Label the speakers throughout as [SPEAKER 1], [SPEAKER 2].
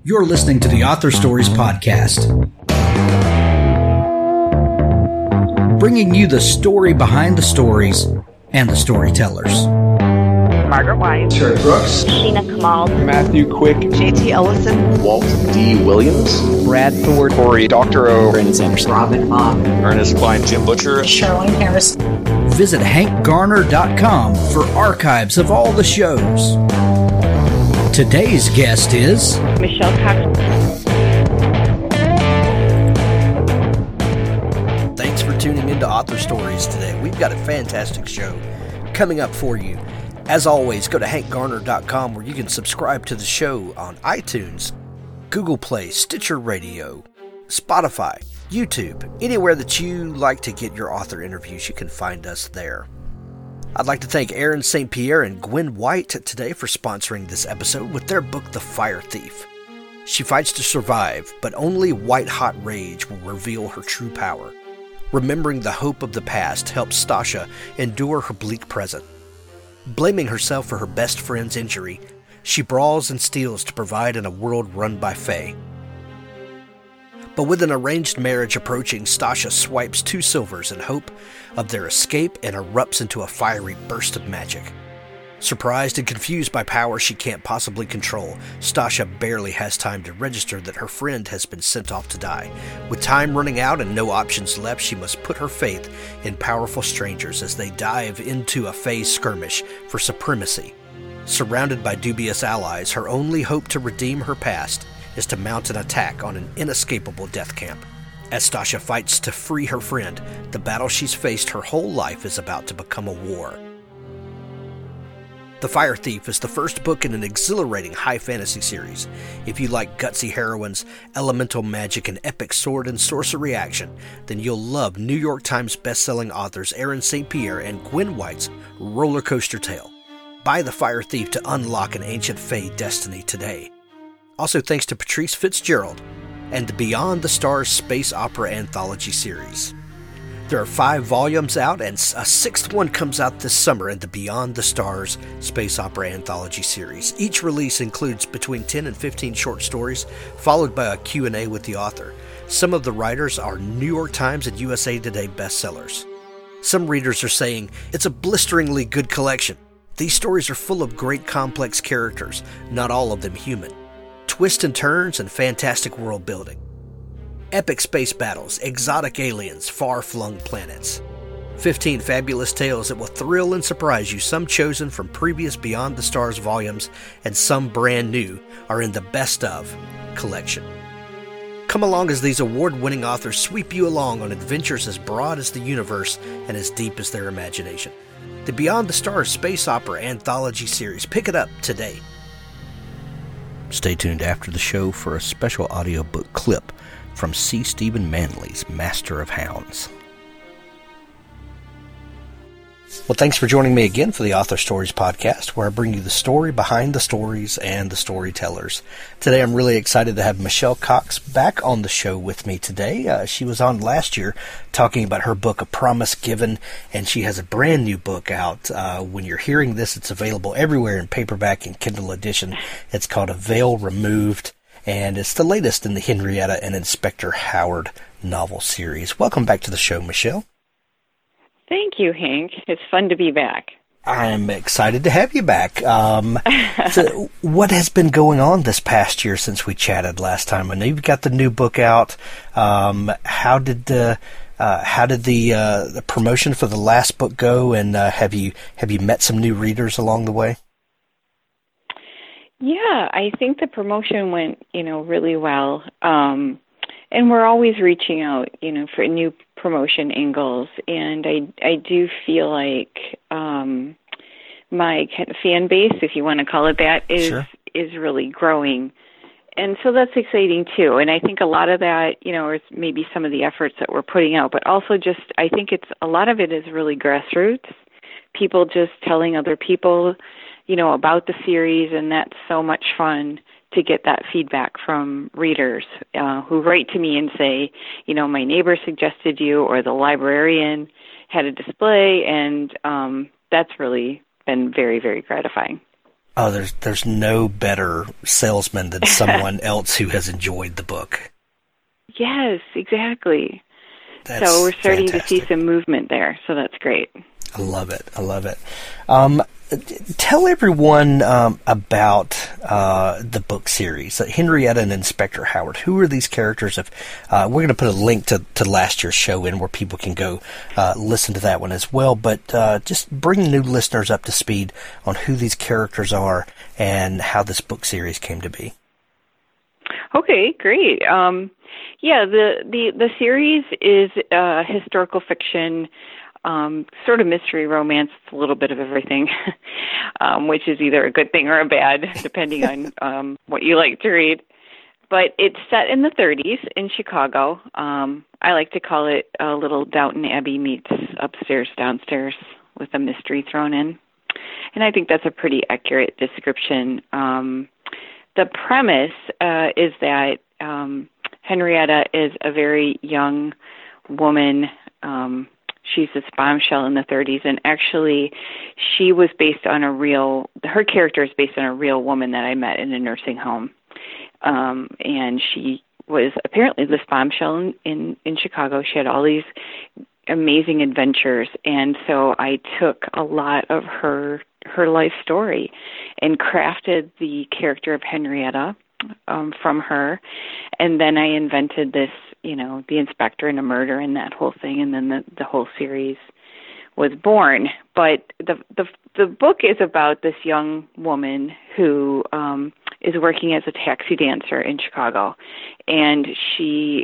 [SPEAKER 1] You're listening to the Author Stories Podcast, bringing you the story behind the stories and the storytellers.
[SPEAKER 2] Margaret White,
[SPEAKER 3] Terry Brooks,
[SPEAKER 2] Sheena Kamal,
[SPEAKER 3] Matthew Quick,
[SPEAKER 2] J.T. Ellison,
[SPEAKER 3] Walt D. Williams,
[SPEAKER 4] Brad Thor,
[SPEAKER 3] Corey, Dr. O,
[SPEAKER 4] Brandon Sanderson,
[SPEAKER 2] Robin Mom,
[SPEAKER 3] Ernest Klein, Jim Butcher,
[SPEAKER 2] Sherwin Harris.
[SPEAKER 1] Visit hankgarner.com for archives of all the shows. Today's guest is
[SPEAKER 2] Michelle Cox.
[SPEAKER 4] Thanks for tuning into Author Stories today. We've got a fantastic show coming up for you. As always, go to hankgarner.com where you can subscribe to the show on iTunes, Google Play, Stitcher Radio, Spotify, YouTube, anywhere that you like to get your author interviews, you can find us there. I'd like to thank Aaron St. Pierre and Gwen White today for sponsoring this episode with their book, The Fire Thief. She fights to survive, but only white-hot rage will reveal her true power. Remembering the hope of the past helps Stasha endure her bleak present. Blaming herself for her best friend's injury, she brawls and steals to provide in a world run by Fae. But with an arranged marriage approaching, Stasha swipes 2 silvers in hope of their escape and erupts into a fiery burst of magic. Surprised and confused by power she can't possibly control, Stasha barely has time to register that her friend has been sent off to die. With time running out and no options left, she must put her faith in powerful strangers as they dive into a Fae skirmish for supremacy. Surrounded by dubious allies, her only hope to redeem her past is to mount an attack on an inescapable death camp. As Stasha fights to free her friend, the battle she's faced her whole life is about to become a war. The Fire Thief is the first book in an exhilarating high fantasy series. If you like gutsy heroines, elemental magic, and epic sword and sorcery action, then you'll love New York Times bestselling authors Aaron St. Pierre and Gwen White's roller coaster tale. Buy The Fire Thief to unlock an ancient Fae destiny today. Also thanks to Patrice Fitzgerald and the Beyond the Stars Space Opera Anthology series. There are 5 volumes out, and a 6th one comes out this summer in the Beyond the Stars Space Opera Anthology series. Each release includes between 10 and 15 short stories, followed by a Q&A with the author. Some of the writers are New York Times and USA Today bestsellers. Some readers are saying, it's a blisteringly good collection. These stories are full of great complex characters, not all of them human. Twists and turns and fantastic world building. Epic space battles, exotic aliens, far-flung planets. 15 fabulous tales that will thrill and surprise you, some chosen from previous Beyond the Stars volumes and some brand new, are in the Best Of collection. Come along as these award-winning authors sweep you along on adventures as broad as the universe and as deep as their imagination. The Beyond the Stars Space Opera Anthology series. Pick it up today. Stay tuned after the show for a special audiobook clip from C. Stephen Manley's Master of Hounds. Well, thanks for joining me again for the Author Stories Podcast, where I bring you the story behind the stories and the storytellers. Today, I'm really excited to have Michelle Cox back on the show with me today. She was on last year talking about her book, A Promise Given, and she has a brand new book out. When you're hearing this, it's available everywhere in paperback and Kindle edition. It's called A Veil Removed, and it's the latest in the Henrietta and Inspector Howard novel series. Welcome back to the show, Michelle.
[SPEAKER 5] Thank you, Hank. It's fun to be back.
[SPEAKER 4] I'm excited to have you back. So what has been going on this past year since we chatted last time? I know you've got the new book out. How did the promotion for the last book go? And have you met some new readers along the way?
[SPEAKER 5] Yeah, I think the promotion went, really well. And we're always reaching out, for new promotion angles. And I do feel like my kind of fan base, if you want to call it that, is really growing. And so that's exciting too. And I think a lot of that, is maybe some of the efforts that we're putting out, but also just, I think a lot of it is really grassroots. People just telling other people, about the series, and that's so much fun to get that feedback from readers who write to me and say, my neighbor suggested you, or the librarian had a display, and that's really been very, very gratifying.
[SPEAKER 4] Oh, there's no better salesman than someone else who has enjoyed the book.
[SPEAKER 5] Yes, exactly.
[SPEAKER 4] That's
[SPEAKER 5] so we're starting
[SPEAKER 4] fantastic.
[SPEAKER 5] to see some movement there, so that's great.
[SPEAKER 4] I love it. I love it. Tell everyone about the book series, Henrietta and Inspector Howard. Who are these characters? We're going to put a link to last year's show in where people can go listen to that one as well. But just bring new listeners up to speed on who these characters are and how this book series came to be.
[SPEAKER 5] Okay, great. The series is historical fiction. Sort of mystery romance. It's a little bit of everything, which is either a good thing or a bad, depending on what you like to read. But it's set in the 30s in Chicago. I like to call it a little Downton Abbey meets Upstairs, Downstairs with a mystery thrown in. And I think that's a pretty accurate description. The premise is that Henrietta is a very young woman. She's this bombshell in the 30s, and actually she was based on her character is based on a real woman that I met in a nursing home. And she was apparently this bombshell in Chicago. She had all these amazing adventures, and so I took a lot of her life story and crafted the character of Henrietta from her, and then I invented this, the inspector and a murder and that whole thing, and then the whole series was born. But the book is about this young woman who is working as a taxi dancer in Chicago, and she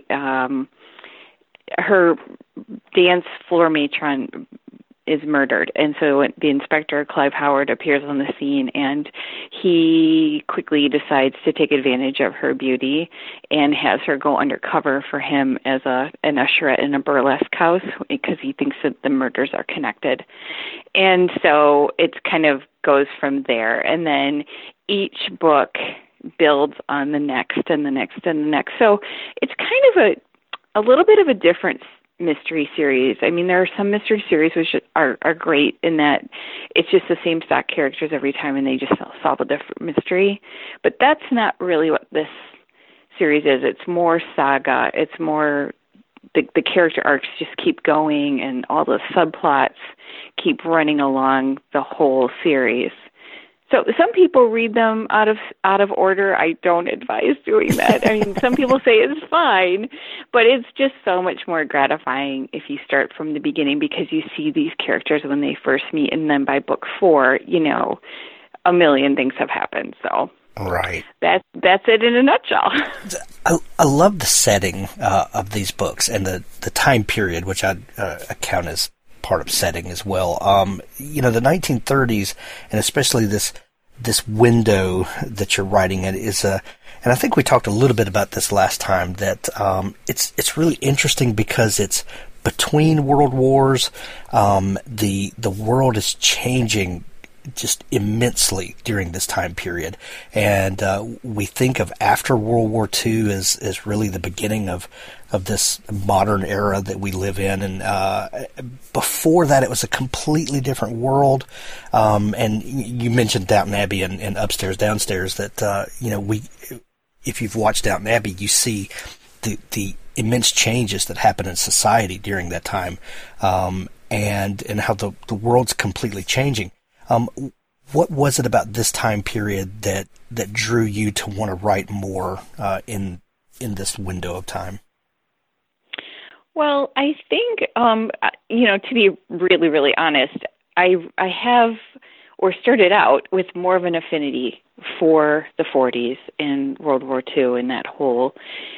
[SPEAKER 5] her dance floor matron is murdered. And so the inspector, Clive Howard, appears on the scene, and he quickly decides to take advantage of her beauty and has her go undercover for him as an usherette in a burlesque house because he thinks that the murders are connected. And so it kind of goes from there. And then each book builds on the next and the next and the next. So it's kind of a little bit of a different mystery series. I mean, there are some mystery series which are great in that it's just the same stock characters every time and they just solve a different mystery. But that's not really what this series is. It's more saga. It's more the character arcs just keep going and all the subplots keep running along the whole series. So some people read them out of order. I don't advise doing that. I mean, some people say it's fine, but it's just so much more gratifying if you start from the beginning because you see these characters when they first meet, and then by book 4, a million things have happened. So
[SPEAKER 4] right,
[SPEAKER 5] that's it in a nutshell.
[SPEAKER 4] I love the setting of these books and the time period, which I count as part of setting as well. The 1930s, and especially this window that you're writing in is and I think we talked a little bit about this last time, that it's really interesting because it's between world wars. The world is changing just immensely during this time period, and we think of after World War II as really the beginning of this modern era that we live in, and before that it was a completely different world. And you mentioned Downton Abbey and Upstairs Downstairs, that if you've watched Downton Abbey, you see the immense changes that happen in society during that time, and how the world's completely changing. What was it about this time period that drew you to want to write more in this window of time?
[SPEAKER 5] Well, I think, to be really, really honest, I have, or started out with more of an affinity for the 40s and World War II and that whole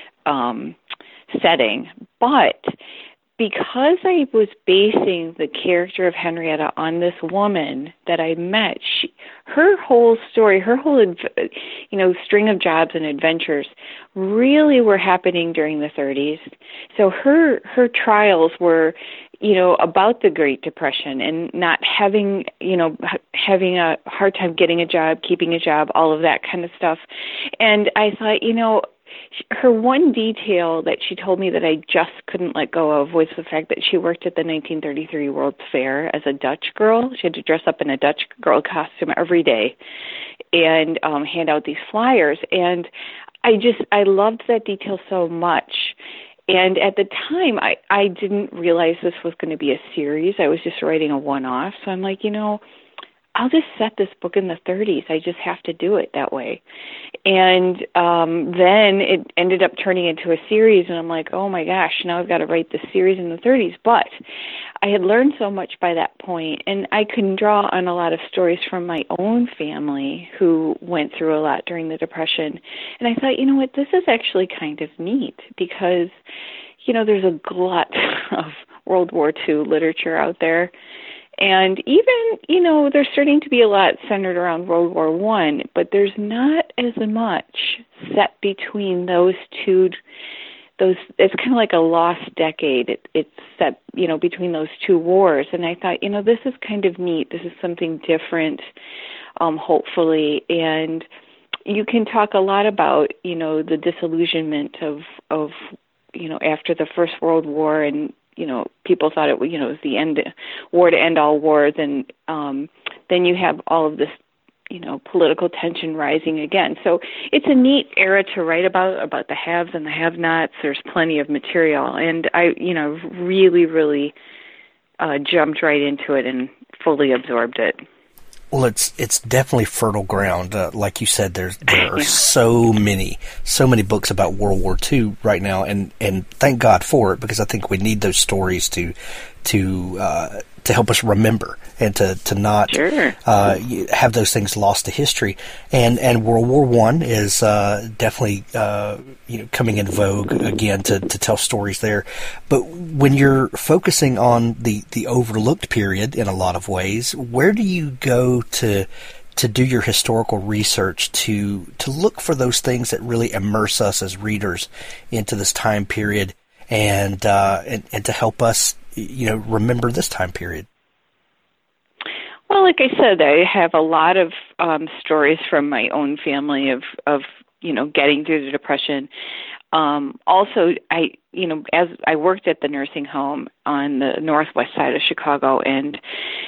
[SPEAKER 5] setting. But because I was basing the character of Henrietta on this woman that I met, her whole story, her whole, string of jobs and adventures really were happening during the 30s. So her trials were, about the Great Depression and not having a hard time getting a job, keeping a job, all of that kind of stuff. And I thought, her one detail that she told me that I just couldn't let go of was the fact that she worked at the 1933 World's Fair as a Dutch girl. She had to dress up in a Dutch girl costume every day. and hand out these flyers. And I loved that detail so much. And at the time, I didn't realize this was going to be a series. I was just writing a one-off. So I'm like, I'll just set this book in the 30s. I just have to do it that way. And then it ended up turning into a series, and I'm like, oh my gosh, now I've got to write this series in the 30s. But I had learned so much by that point, and I can draw on a lot of stories from my own family who went through a lot during the Depression. And I thought, what, this is actually kind of neat because, there's a glut of World War II literature out there. And even, there's starting to be a lot centered around World War I, but there's not as much set between those two. It's kind of like a lost decade. It's set, between those two wars. And I thought, this is kind of neat. This is something different, hopefully. And you can talk a lot about, the disillusionment of after the First World War, and people thought it was the end, war to end all wars, and then you have all of this, political tension rising again. So it's a neat era to write about the haves and the have-nots. There's plenty of material, and I, really, really jumped right into it and fully absorbed it.
[SPEAKER 4] Well, it's definitely fertile ground. Like you said, there are so many books about World War II right now, and thank God for it, because I think we need those stories to help us remember and to not have those things lost to history. And World War I is definitely coming in vogue again to tell stories there. But when you're focusing on the overlooked period in a lot of ways, where do you go to do your historical research to look for those things that really immerse us as readers into this time period and to help us remember this time period?
[SPEAKER 5] Well, like I said, I have a lot of stories from my own family of getting through the Depression. Also, as I worked at the nursing home on the northwest side of Chicago, and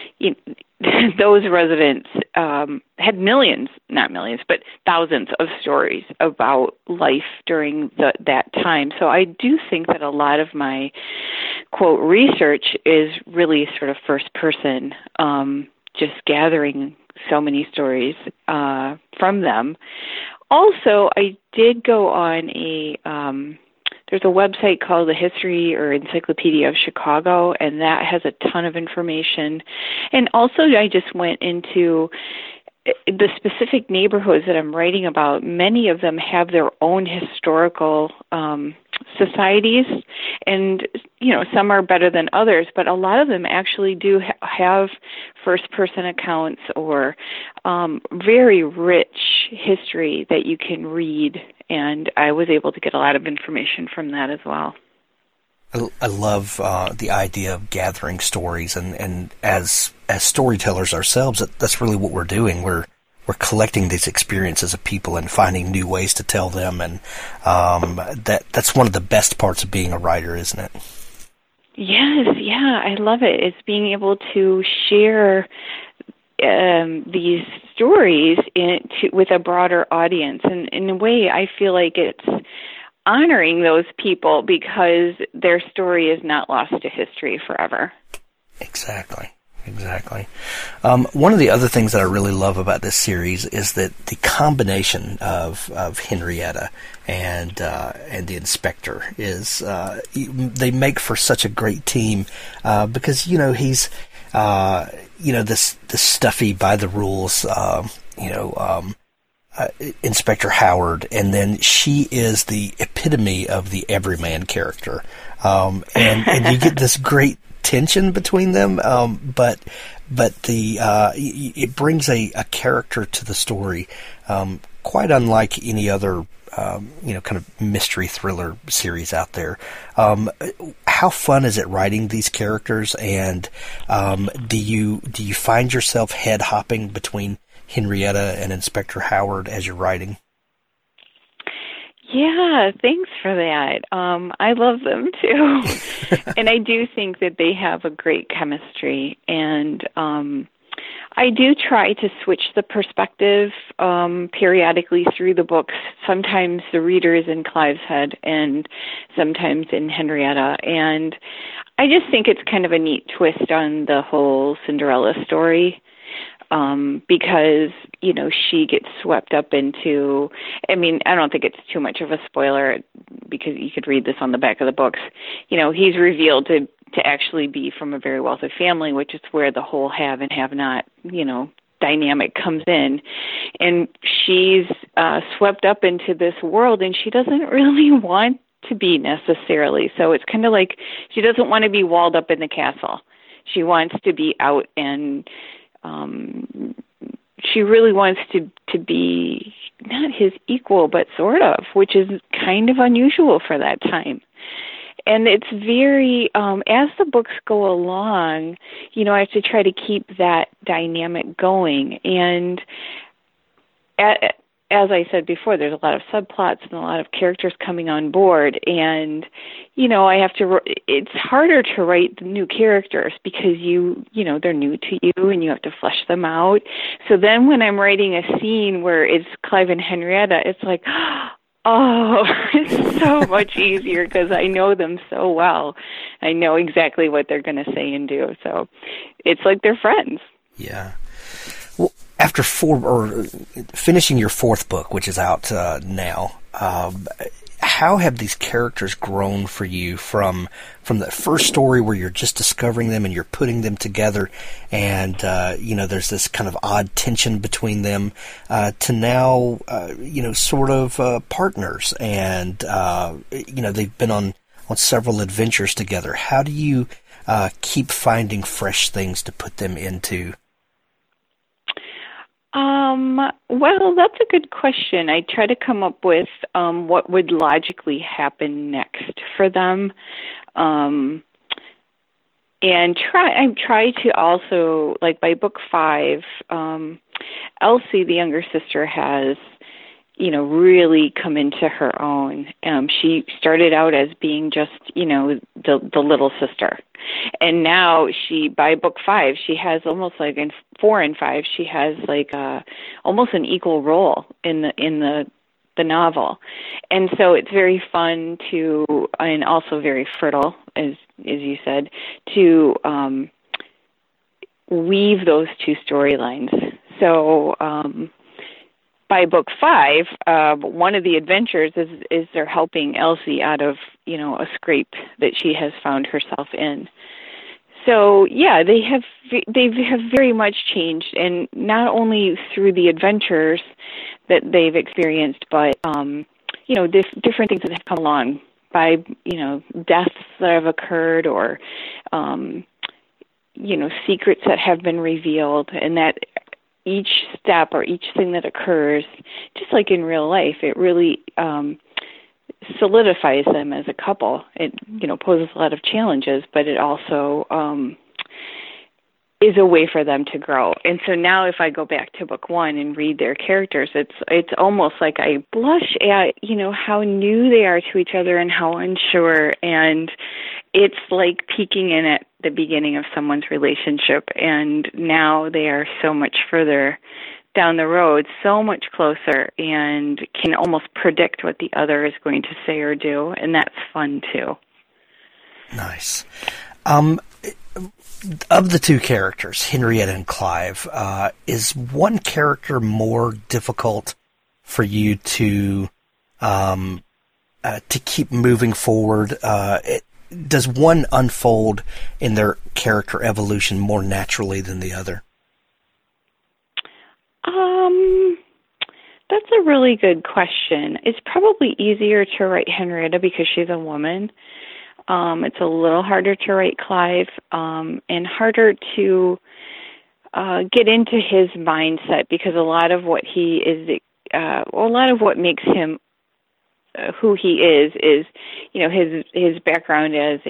[SPEAKER 5] those residents had not millions, but thousands of stories about life during that time. So I do think that a lot of my, quote, research is really sort of first person, just gathering so many stories from them. Also, I did go on there's a website called the History or Encyclopedia of Chicago, and that has a ton of information. And also, I just went into the specific neighborhoods that I'm writing about. Many of them have their own historical societies, and some are better than others, but a lot of them actually do have first-person accounts or very rich history that you can read, and I was able to get a lot of information from that as well.
[SPEAKER 4] I love the idea of gathering stories, and as storytellers ourselves, that's really what we're doing. We're collecting these experiences of people and finding new ways to tell them, and that's one of the best parts of being a writer, isn't it?
[SPEAKER 5] Yes, yeah, I love it. It's being able to share these stories with a broader audience, and in a way, I feel like it's honoring those people because their story is not lost to history forever.
[SPEAKER 4] Exactly. One of the other things that I really love about this series is that the combination of Henrietta and the inspector is they make for such a great team because he's this stuffy by the rules Inspector Howard, and then she is the epitome of the everyman character, and you get this great tension between them, but it brings a character to the story quite unlike any other kind of mystery thriller series out there. How fun is it writing these characters, and do you find yourself head hopping between Henrietta and Inspector Howard as you're writing?
[SPEAKER 5] Yeah, thanks for that. I love them too. And I do think that they have a great chemistry. And I do try to switch the perspective periodically through the books. Sometimes the reader is in Clive's head and sometimes in Henrietta. And I just think it's kind of a neat twist on the whole Cinderella story. Because, you know, she gets swept up into, I mean, I don't think it's too much of a spoiler because you could read this on the back of the books. You know, he's revealed to actually be from a very wealthy family, which is where the whole have and have not, you know, dynamic comes in. And she's swept up into this world and she doesn't really want to be necessarily. So it's kind of like she doesn't want to be walled up in the castle. She wants to be out and she really wants to be not his equal, but sort of, which is kind of unusual for that time. And it's very, as the books go along, you know, I have to try to keep that dynamic going. And as I said before, there's a lot of subplots and a lot of characters coming on board. And, you know, it's harder to write the new characters because you know, they're new to you and you have to flesh them out. So then when I'm writing a scene where it's Clive and Henrietta, it's like, oh, it's so much easier because I know them so well. I know exactly what they're going to say and do. So it's like they're friends.
[SPEAKER 4] Yeah. Well, after finishing your fourth book, which is out now, how have these characters grown for you from the first story where you're just discovering them and you're putting them together and, you know, there's this kind of odd tension between them, to now, you know, sort of partners and, you know, they've been on several adventures together. How do you keep finding fresh things to put them into?
[SPEAKER 5] Well, that's a good question. I try to come up with what would logically happen next for them. And I try to also, like by book 5, Elsie, the younger sister, has, you know, really come into her own. She started out as being just, you know, the little sister. And now by book 5, she has almost like in 4 and 5, she has like almost an equal role in the novel. And so it's very fun and also very fertile, as you said, to weave those two storylines. So, by book 5, one of the adventures is they're helping Elsie out of, you know, a scrape that she has found herself in. So yeah, they have very much changed, and not only through the adventures that they've experienced, but you know, different things that have come along by, you know, deaths that have occurred or you know, secrets that have been revealed, and that each step or each thing that occurs, just like in real life, it really solidifies them as a couple. It, you know, poses a lot of challenges, but it also is a way for them to grow. And so now if I go back to book 1 and read their characters, it's almost like I blush at, you know, how new they are to each other and how unsure, and it's like peeking in at the beginning of someone's relationship, and now they are so much further down the road, so much closer, and can almost predict what the other is going to say or do, and that's fun too.
[SPEAKER 4] Nice. Of the two characters, Henrietta and Clive, is one character more difficult for you to keep moving forward? Does one unfold in their character evolution more naturally than the other?
[SPEAKER 5] That's a really good question. It's probably easier to write Henrietta because she's a woman. It's a little harder to write Clive, and harder to get into his mindset because a lot of what he is, a lot of what makes him who he is, you know, his background as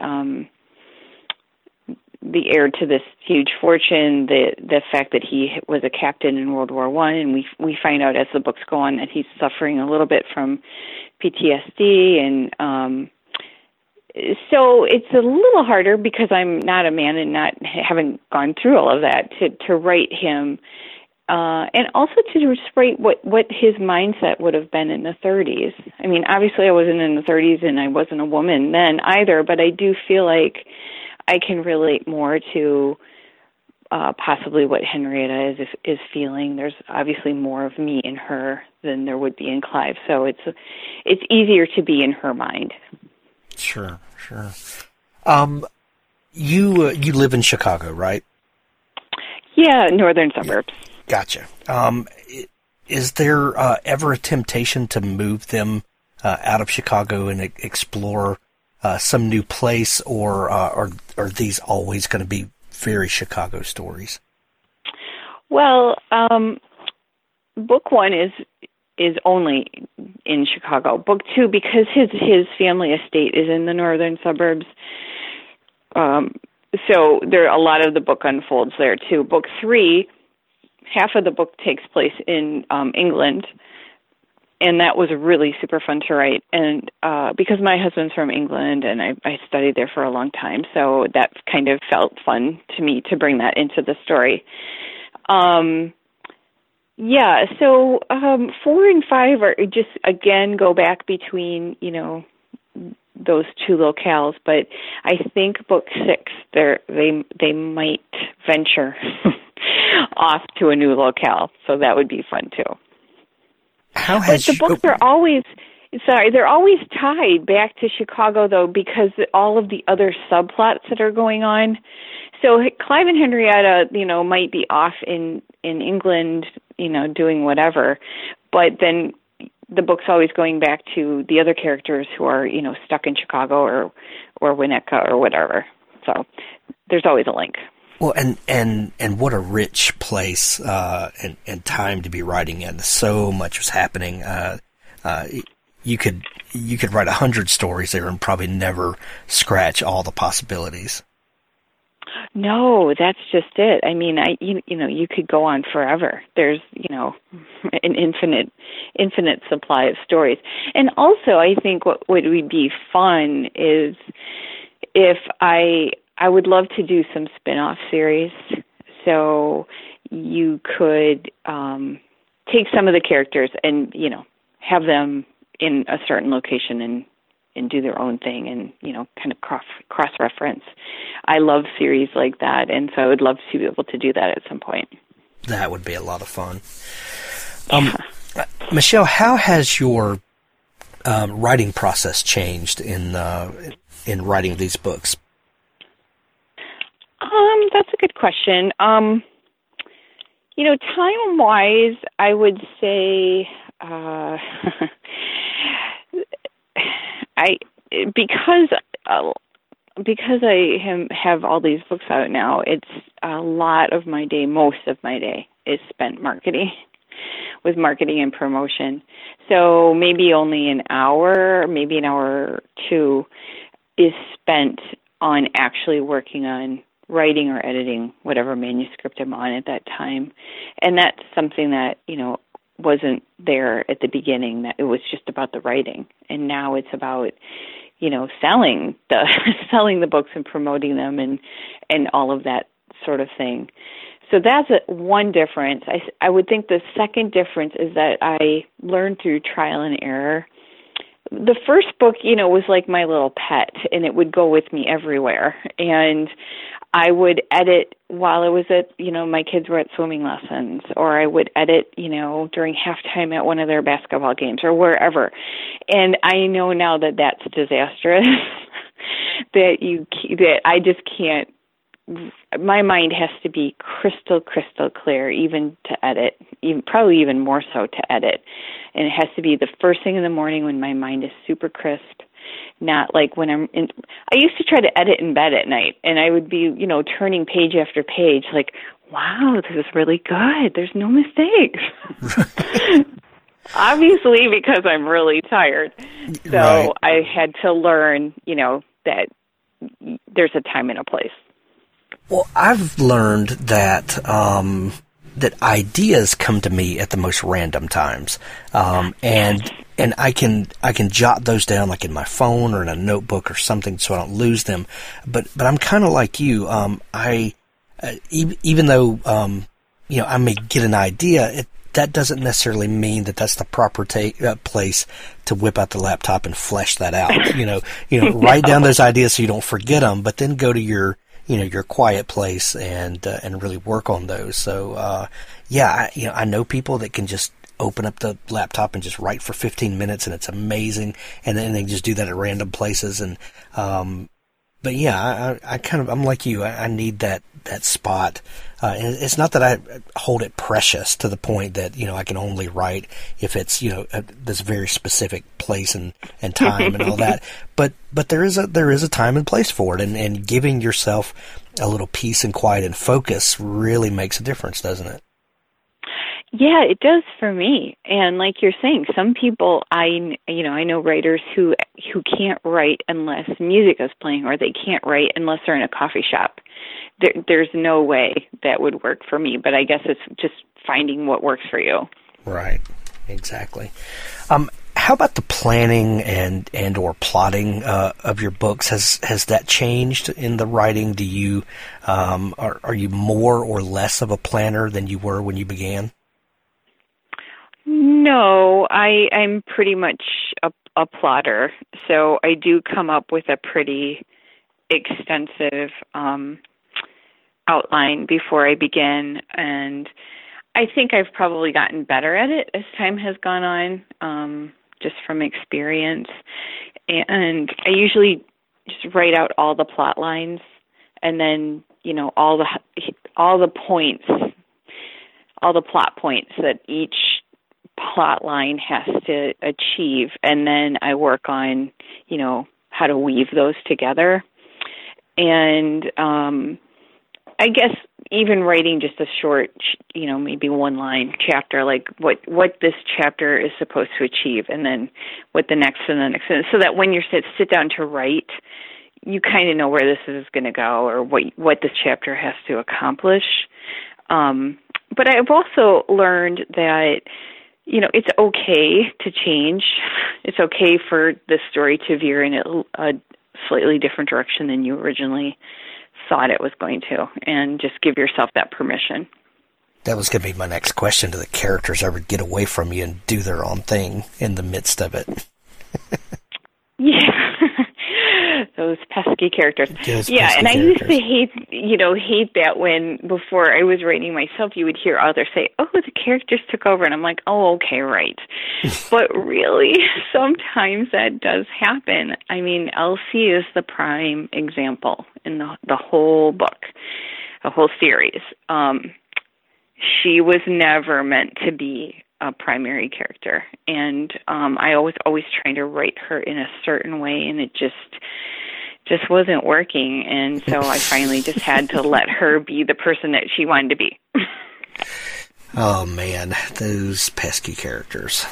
[SPEAKER 5] the heir to this huge fortune, the fact that he was a captain in World War I, and we find out as the books go on that he's suffering a little bit from PTSD, and So it's a little harder because I'm not a man and haven't gone through all of that to write him, and also to just write what his mindset would have been in the 30s. I mean, obviously I wasn't in the 30s and I wasn't a woman then either, but I do feel like I can relate more to possibly what Henrietta is feeling. There's obviously more of me in her than there would be in Clive, so it's easier to be in her mind.
[SPEAKER 4] Sure. You live in Chicago, right?
[SPEAKER 5] Yeah, northern suburbs.
[SPEAKER 4] Gotcha. Is there ever a temptation to move them out of Chicago and explore some new place, or are these always going to be very Chicago stories?
[SPEAKER 5] Well, book one is only in Chicago. Book two, because his family estate is in the northern suburbs, so there a lot of the book unfolds there too. Book three, half of the book takes place in England, and that was really super fun to write. And because my husband's from England, and I studied there for a long time, so that kind of felt fun to me to bring that into the story. Yeah, so 4 and 5 are just, again, go back between, those two locales, but I think book 6, they might venture off to a new locale, so that would be fun too. But the books are always, they're always tied back to Chicago, though, because all of the other subplots that are going on. So Clive and Henrietta, might be off in England, doing whatever, but then the book's always going back to the other characters who are, stuck in Chicago or Winnetka or whatever. So there's always a link.
[SPEAKER 4] Well, and what a rich place and time to be writing in. So much was happening. You could write 100 stories there and probably never scratch all the possibilities.
[SPEAKER 5] No, that's just it. I mean, you could go on forever. There's, an infinite supply of stories. And also, I think what would be fun is if I would love to do some spin-off series. So you could take some of the characters and, have them in a certain location and do their own thing and, kind of cross-reference. I love series like that, and so I would love to be able to do that at some point.
[SPEAKER 4] That would be a lot of fun. Michelle, how has your writing process changed in writing these books?
[SPEAKER 5] That's a good question. Time-wise, I would say because I have all these books out now, it's a lot of my day, most of my day is spent with marketing and promotion. So maybe only an hour, maybe an hour or two is spent on actually working on writing or editing whatever manuscript I'm on at that time. And that's something that, wasn't there at the beginning, that it was just about the writing. And now it's about, selling the books and promoting them and all of that sort of thing. So that's one difference. I would think the second difference is that I learned through trial and error. The first book, was like my little pet, and it would go with me everywhere. And I would edit while I was at, my kids were at swimming lessons, or I would edit, during halftime at one of their basketball games or wherever. And I know now that that's disastrous, that I just can't. My mind has to be crystal clear, even to edit, probably even more so to edit. And it has to be the first thing in the morning when my mind is super crisp, not like when I'm in. I used to try to edit in bed at night, and I would be, turning page after page, like, wow, this is really good. There's no mistakes. Obviously, because I'm really tired. So right. I had to learn, that there's a time and a place.
[SPEAKER 4] Well, I've learned that that ideas come to me at the most random times, and and I can jot those down like in my phone or in a notebook or something so I don't lose them. But I'm kind of like you. Even though I may get an idea, that doesn't necessarily mean that that's the proper place to whip out the laptop and flesh that out. Write down those ideas so you don't forget them, but then go to your quiet place and really work on those. So, I know people that can just open up the laptop and just write for 15 minutes and it's amazing. And then they just do that at random places. And, but yeah, I'm like you. I need that spot. And it's not that I hold it precious to the point that, I can only write if it's, this very specific place and time and all that. But there is a time and place for it. And giving yourself a little peace and quiet and focus really makes a difference, doesn't it?
[SPEAKER 5] Yeah, it does for me. And like you're saying, some people I know writers who can't write unless music is playing, or they can't write unless they're in a coffee shop. There's no way that would work for me, but I guess it's just finding what works for you. Right. Exactly. How about the planning and or plotting of your books? Has that changed in the writing? Do you are you more or less of a planner than you were when you began? No, I'm pretty much a plotter. So I do come up with a pretty extensive outline before I begin, and I think I've probably gotten better at it as time has gone on, just from experience. And I usually just write out all the plot lines, and then all the points, all the plot points that each plot line has to achieve, and then I work on, how to weave those together. And I guess even writing just a short, maybe one-line chapter, like what this chapter is supposed to achieve, and then what the next and the next, so that when you sit down to write, you kind of know where this is going to go, or what this chapter has to accomplish. But I've also learned that it's okay to change. It's okay for the story to veer in a slightly different direction than you originally thought it was going to, and just give yourself that permission. That was going to be my next question. Do the characters ever get away from you and do their own thing in the midst of it? Yeah. Those pesky characters. And I used to hate that when, before I was writing myself, you would hear others say, oh, the characters took over. And I'm like, oh, okay, right. But really, sometimes that does happen. I mean, Elsie is the prime example in the whole book, the whole series. She was never meant to be a primary character. And I was always trying to write her in a certain way, and it just wasn't working. And so I finally just had to let her be the person that she wanted to be. Oh, man, those pesky characters.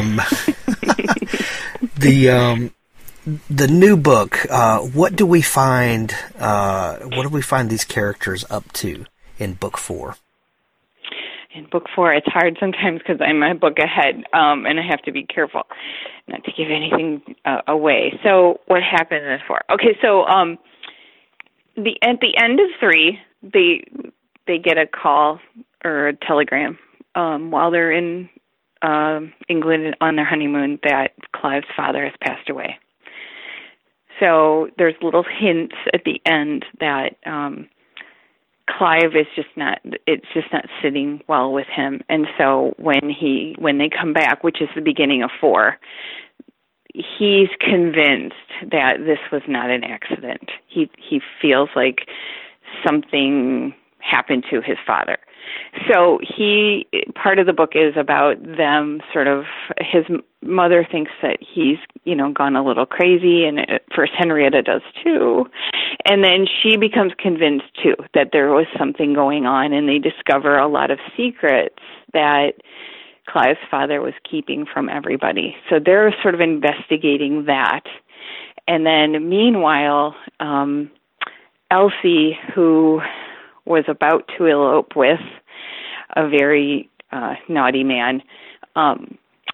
[SPEAKER 5] The new book, what do we find these characters up to in book 4? In book 4, it's hard sometimes because I'm a book ahead, and I have to be careful not to give anything away. So what happens in 4? Okay, so at the end of 3, they get a call or a telegram while they're in England on their honeymoon that Clive's father has passed away. So there's little hints at the end that Clive is just not sitting well with him. And so when they come back, which is the beginning of 4, he's convinced that this was not an accident. He feels like something happened to his father. So part of the book is about them sort of, his mother thinks that he's, gone a little crazy, and at first Henrietta does too. And then she becomes convinced too that there was something going on, and they discover a lot of secrets that Clive's father was keeping from everybody. So they're sort of investigating that. And then meanwhile, Elsie, who was about to elope with a very naughty man,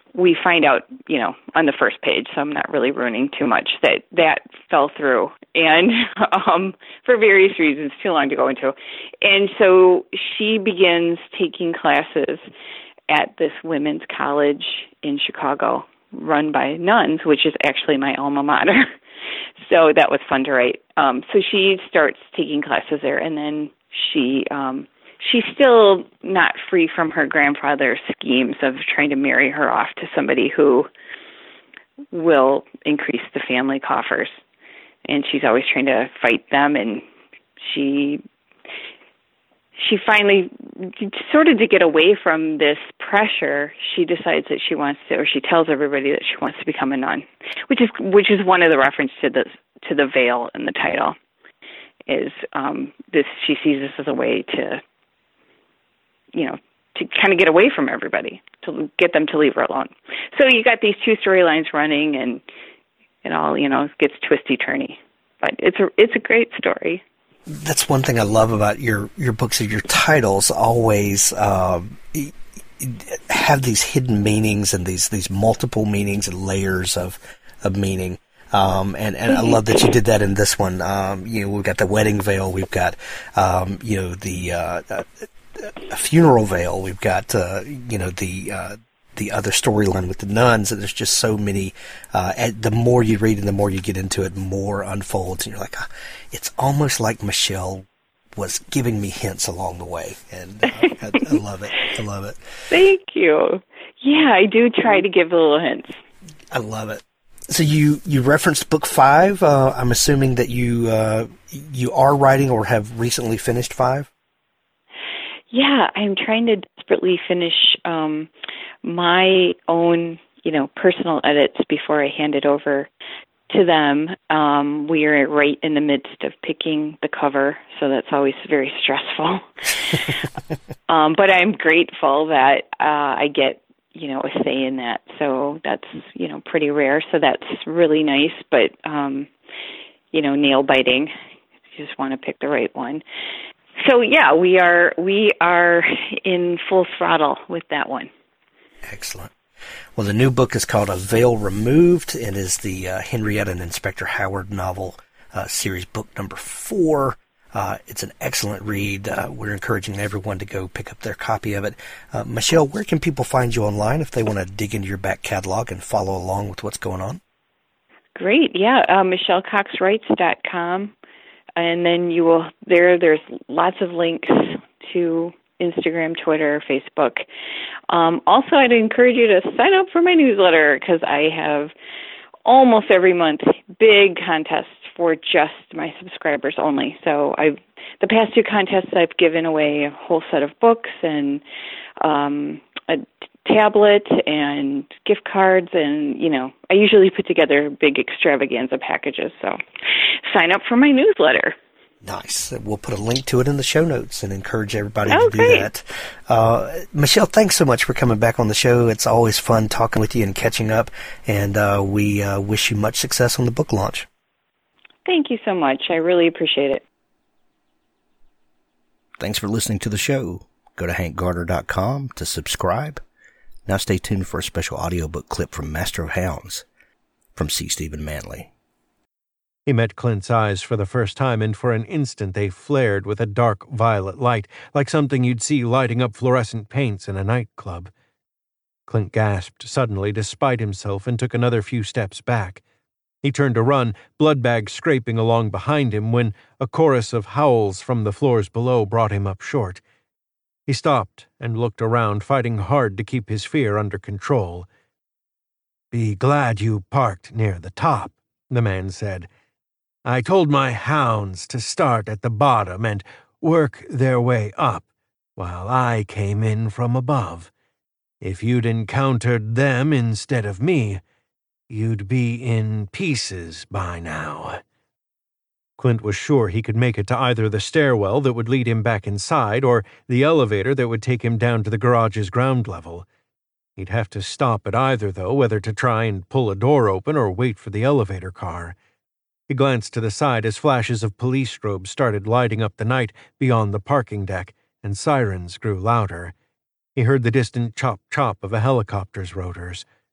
[SPEAKER 5] we find out, on the first page, so I'm not really ruining too much, that fell through. And for various reasons, too long to go into. And so she begins taking classes at this women's college in Chicago run by nuns, which is actually my alma mater. So that was fun to write. So she starts taking classes there, and then she's still not free from her grandfather's schemes of trying to marry her off to somebody who will increase the family coffers. And she's always trying to fight them, and she finally, sort of to get away from this pressure, she decides that she wants to, or she tells everybody that she wants to become a nun, which is one of the reference to the veil in the title. Is this? She sees this as a way to, to kind of get away from everybody, to get them to leave her alone. So you got these two storylines running, and it all gets twisty-turny. But it's a great story.
[SPEAKER 4] That's one thing I love about your books. Your titles always have these hidden meanings and these multiple meanings and layers of meaning. And I love that you did that in this one. We've got the wedding veil. We've got the a funeral veil. We've got the other storyline with the nuns, and there's just so many. The more you read and the more you get into it, more unfolds, and you're like, it's almost like Michelle was giving me hints along the way, and I love it. I love it.
[SPEAKER 5] Thank you. Yeah, I do try to give little hints.
[SPEAKER 4] I love it. So you referenced book 5. I'm assuming that you are writing or have recently finished 5.
[SPEAKER 5] Yeah, I'm trying to desperately finish my own, personal edits before I hand it over to them. We are right in the midst of picking the cover, so that's always very stressful. But I'm grateful that I get, a say in that. So that's, pretty rare. So that's really nice, but, nail biting. You just want to pick the right one. So yeah, we are in full throttle with that one. Excellent.
[SPEAKER 4] Well, the new book is called A Veil Removed. It is the Henrietta and Inspector Howard novel series, book number 4. It's an excellent read. We're encouraging everyone to go pick up their copy of it. Michelle, where can people find you online if they want to dig into your back catalog and follow along with what's going on?
[SPEAKER 5] Great, yeah. MichelleCoxWrites.com. And then there's lots of links to Instagram, Twitter, Facebook. Also, I'd encourage you to sign up for my newsletter, because I have almost every month big contests for just my subscribers only. So the past 2 contests, I've given away a whole set of books and a tablet and gift cards, and I usually put together big extravaganza packages. So sign up for my newsletter.
[SPEAKER 4] Nice. We'll put a link to it in the show notes and encourage everybody to do that. Michelle, thanks so much for coming back on the show. It's always fun talking with you and catching up, and we wish you much success on the book launch.
[SPEAKER 5] Thank you so much. I really appreciate it.
[SPEAKER 4] Thanks for listening to the show. Go to HankGardner.com to subscribe. Now stay tuned for a special audiobook clip from Master of Hounds from C. Stephen Manley.
[SPEAKER 6] He met Clint's eyes for the first time, and for an instant they flared with a dark violet light, like something you'd see lighting up fluorescent paints in a nightclub. Clint gasped suddenly, despite himself, and took another few steps back. He turned to run, bloodbag scraping along behind him, when a chorus of howls from the floors below brought him up short. He stopped and looked around, fighting hard to keep his fear under control. "Be glad you parked near the top," the man said. "I told my hounds to start at the bottom and work their way up, while I came in from above. If you'd encountered them instead of me, you'd be in pieces by now." Clint was sure he could make it to either the stairwell that would lead him back inside or the elevator that would take him down to the garage's ground level. He'd have to stop at either, though, whether to try and pull a door open or wait for the elevator car. He glanced to the side as flashes of police strobes started lighting up the night beyond the parking deck, and sirens grew louder. He heard the distant chop-chop of a helicopter's rotors.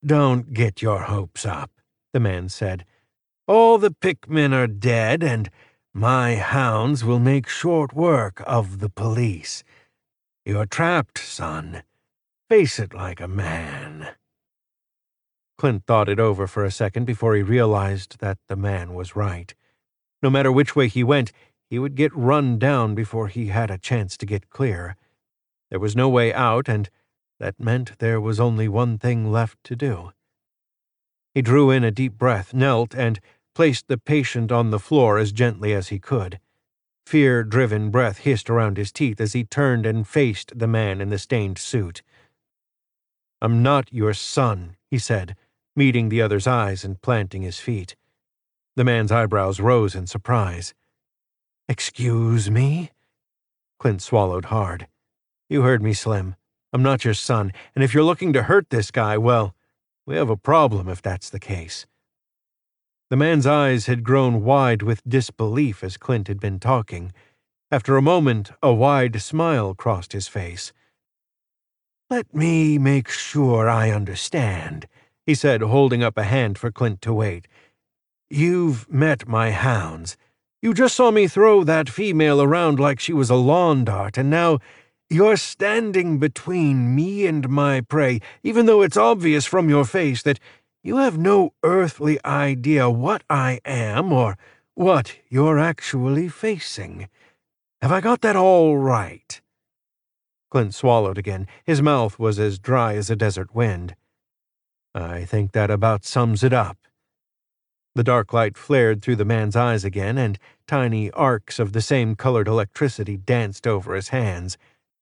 [SPEAKER 6] "Don't get your hopes up," the man said. "All the pickmen are dead, and my hounds will make short work of the police. You're trapped, son. Face it like a man." Clint thought it over for a second before he realized that the man was right. No matter which way he went, he would get run down before he had a chance to get clear. There was no way out, and that meant there was only one thing left to do. He drew in a deep breath, knelt, and placed the patient on the floor as gently as he could. Fear-driven breath hissed around his teeth as he turned and faced the man in the stained suit. "I'm not your son," he said, meeting the other's eyes and planting his feet. The man's eyebrows rose in surprise. "Excuse me?" Clint swallowed hard. "You heard me, Slim. I'm not your son, and if you're looking to hurt this guy, well, we have a problem if that's the case." The man's eyes had grown wide with disbelief as Clint had been talking. After a moment, a wide smile crossed his face. "Let me make sure I understand," he said, holding up a hand for Clint to wait. "You've met my hounds. You just saw me throw that female around like she was a lawn dart, and now you're standing between me and my prey, even though it's obvious from your face that you have no earthly idea what I am or what you're actually facing. Have I got that all right?" Clint swallowed again. His mouth was as dry as a desert wind. "I think that about sums it up." The dark light flared through the man's eyes again, and tiny arcs of the same colored electricity danced over his hands.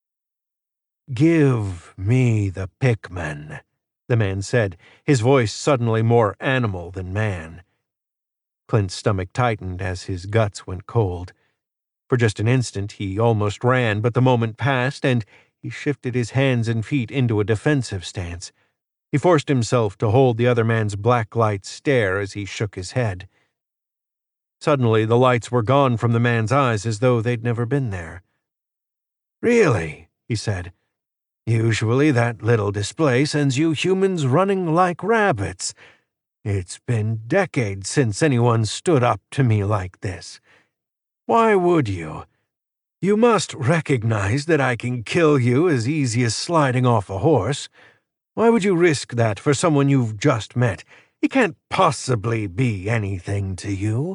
[SPEAKER 6] "Give me the pickman," the man said, his voice suddenly more animal than man. Clint's stomach tightened as his guts went cold. For just an instant he almost ran, but the moment passed, and he shifted his hands and feet into a defensive stance. He forced himself to hold the other man's black light stare as he shook his head. Suddenly the lights were gone from the man's eyes as though they'd never been there. "Really?" he said. "Usually that little display sends you humans running like rabbits. It's been decades since anyone stood up to me like this. Why would you? You must recognize that I can kill you as easy as sliding off a horse. Why would you risk that for someone you've just met? He can't possibly be anything to you."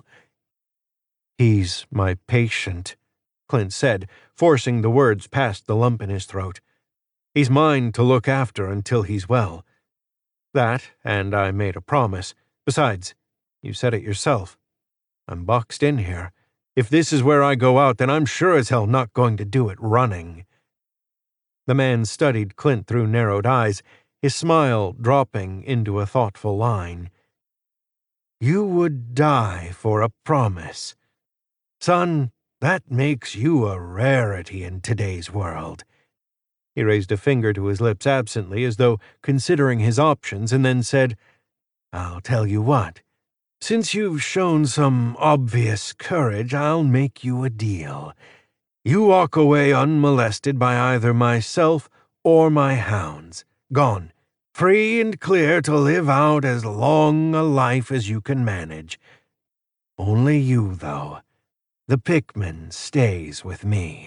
[SPEAKER 6] "He's my patient," Clint said, forcing the words past the lump in his throat. "He's mine to look after until he's well. That, and I made a promise. Besides, you said it yourself. I'm boxed in here. If this is where I go out, then I'm sure as hell not going to do it running." The man studied Clint through narrowed eyes, his smile dropping into a thoughtful line. "You would die for a promise. Son, that makes you a rarity in today's world." He raised a finger to his lips absently, as though considering his options, and then said, "I'll tell you what. Since you've shown some obvious courage, I'll make you a deal. You walk away unmolested by either myself or my hounds, gone, free and clear to live out as long a life as you can manage. Only you, though. The pickman stays with me."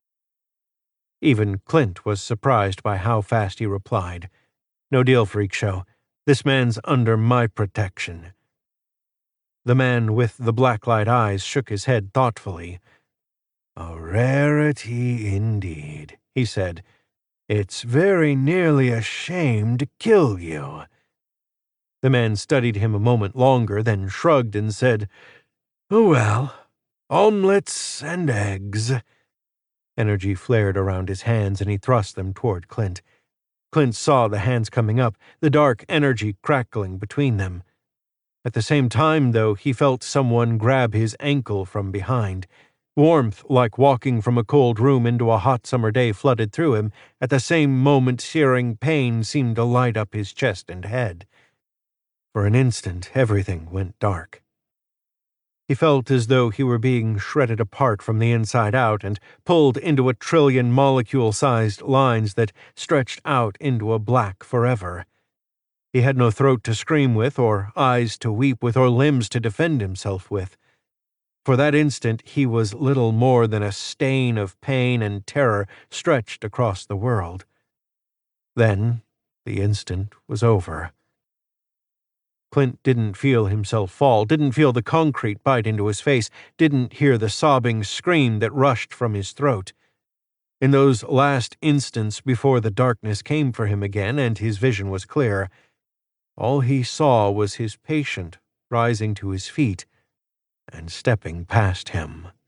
[SPEAKER 6] Even Clint was surprised by how fast he replied. "No deal, freak show. This man's under my protection." The man with the blacklight eyes shook his head thoughtfully. "A rarity indeed," he said. "It's very nearly a shame to kill you." The man studied him a moment longer, then shrugged and said, "Oh well, omelets and eggs." Energy flared around his hands, and he thrust them toward Clint. Clint saw the hands coming up, the dark energy crackling between them. At the same time, though, he felt someone grab his ankle from behind. Warmth, like walking from a cold room into a hot summer day, flooded through him. At the same moment, searing pain seemed to light up his chest and head. For an instant, everything went dark. He felt as though he were being shredded apart from the inside out and pulled into a trillion molecule-sized lines that stretched out into a black forever. He had no throat to scream with, or eyes to weep with, or limbs to defend himself with. For that instant he was little more than a stain of pain and terror stretched across the world. Then the instant was over. Clint didn't feel himself fall, didn't feel the concrete bite into his face, didn't hear the sobbing scream that rushed from his throat. In those last instants before the darkness came for him again and his vision was clear, all he saw was his patient rising to his feet and stepping past him.